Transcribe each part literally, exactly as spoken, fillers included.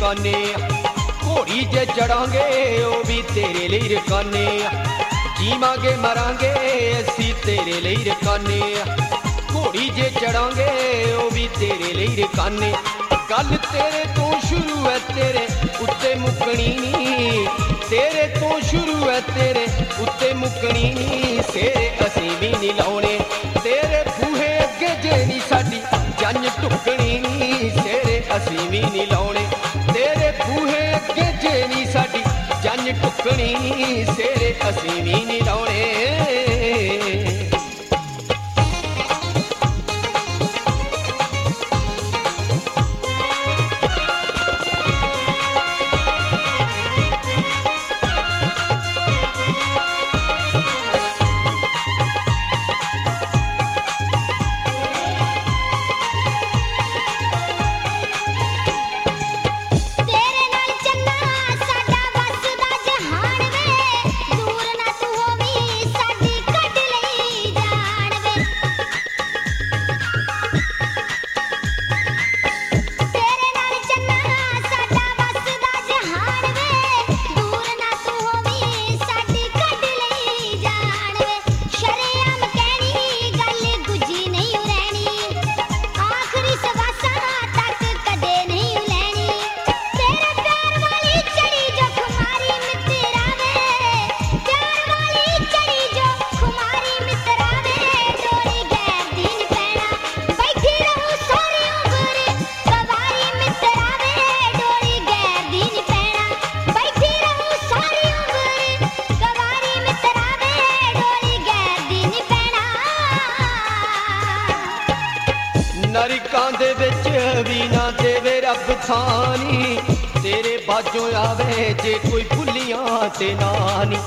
रकाने घोड़ी जे चढ़ांगे ओ भी तेरे लिए रकाने जीवांगे मरांगे असी तेरे लिए रकाने घोड़ी जे चढ़ांगे ओ भी तेरे लिए रकाने गल तेरे तो शुरू है तेरे उत्ते मुकनी नी तेरे तो शुरू है तेरे उत्ते मुकनी नी सेरे असी भी नहीं लाने तेरे बूहे अगे जे नी साडी जंज टुकनी नी सेरे असी भी नहीं लाने तेरे बूहे अगे जे नी साडी जंज टुकनी नी सेरे असी भी नहीं लाने नरकां दे विच भी ना देवे रब थानी तेरे बाजों आवे जे कोई भुलियां ते नानी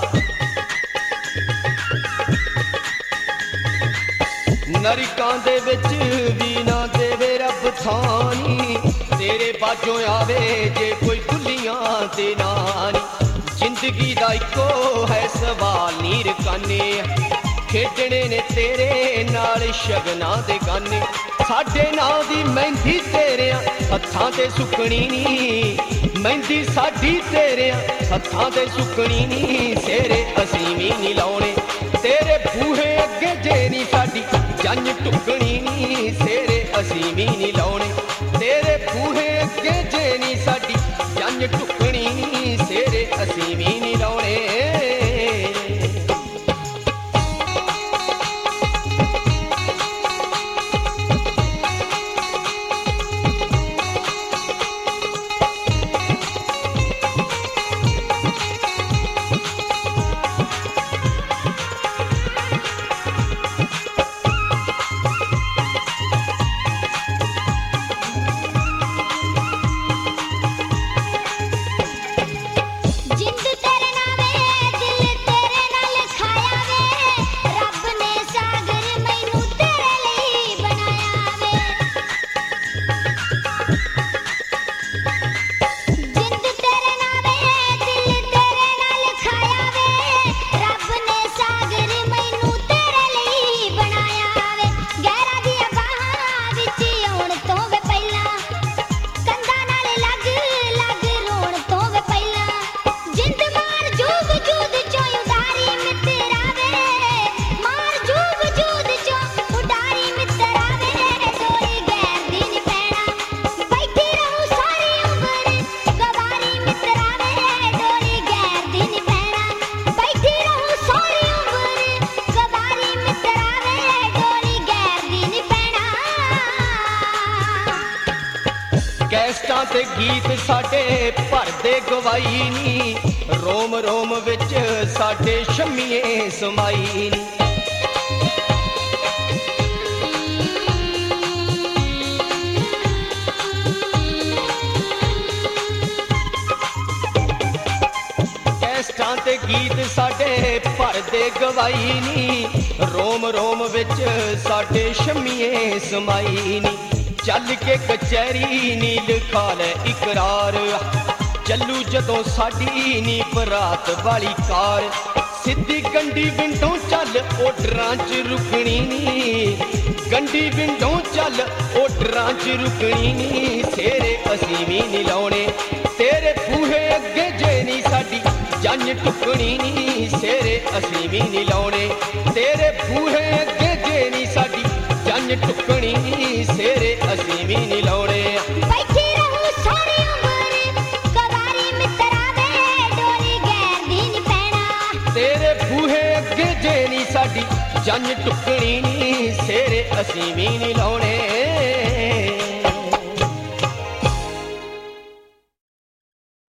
नरकां दे विच भी ना देवे रब थानी तेरे बाजों आवे जे कोई भुलियां ते नानी जिंदगी दा इको है सवाल नी रकाने खेडने ने तेरे नाल शगना दे गाने साडे नाल दी मेहंदी तेरे हत्थां ते सुकनी नी मेहंदी साडी तेरे हत्थां ते सुकनी नी सेरे असी भी नहीं लाने तेरे बूहे अगे जे नी साडी जंज टुकनी नी सेरे असी भी नहीं लाने तेरे बूहे अगे जे नी साडी जंज टुकनी नी सेरे असी भी नहीं लाने कैस्टां ते गीत साडे भरदे गवाई नी रोम रोम विच साडे शम्मीए समाई नी कैस्टां ते गीत साडे भरदे गवाई नी रोम रोम विच साडे शम्मीए समाई नी चल के कचहरी नी लिखा ले इकरार चलू जदों साडी नी बरात वाली कार सीधी गंडी विंडों चल ओडरां च रुकनी नी गंडी विंडों चल ओडरां च रुकनी नी सेरे असी भी नहीं लाने तेरे बूहे अगे जे नी साडी जंज टुकनी नी सेरे असीं भी नी लाउणे तेरे बूहे अगे जे नी साडी जंज टुकनी नी सेरे असीं भी नी लाउणे बैठी रहूं सारी उम्र कवारी मित्रा वे डोरी गैर दी नी पैना तेरे बूहे अगे जे नी साडी जंज टुकनी नी सेरे असीं भी नी लाउणे